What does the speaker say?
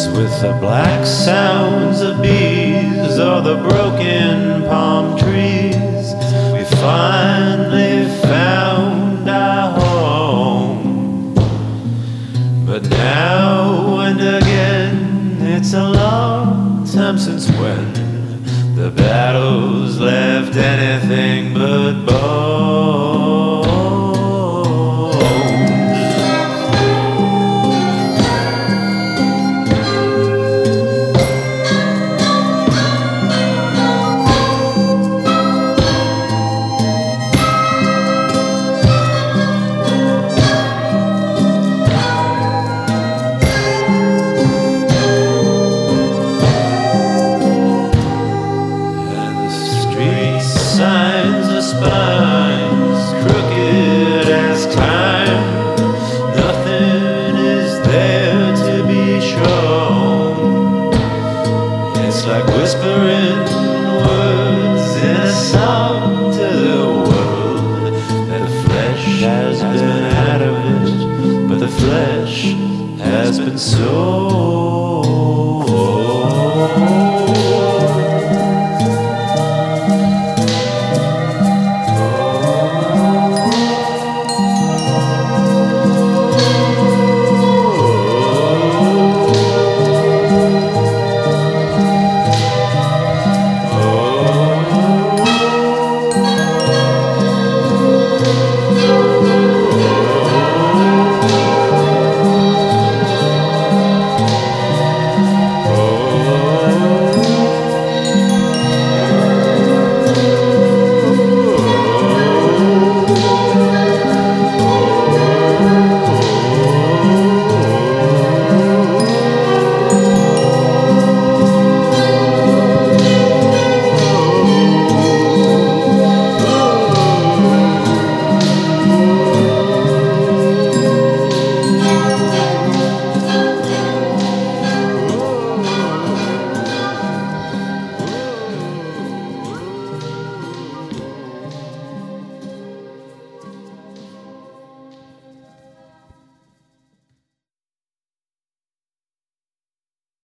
with the black sounds of bees or the broken palm trees. We finally found our home. But now and again, it's a long time since when the battles left anything but bones. Signs of spines, crooked as time. Nothing is there to be shown. It's like whispering words in a song to the world. That the flesh has been out of it, but the flesh has been sold.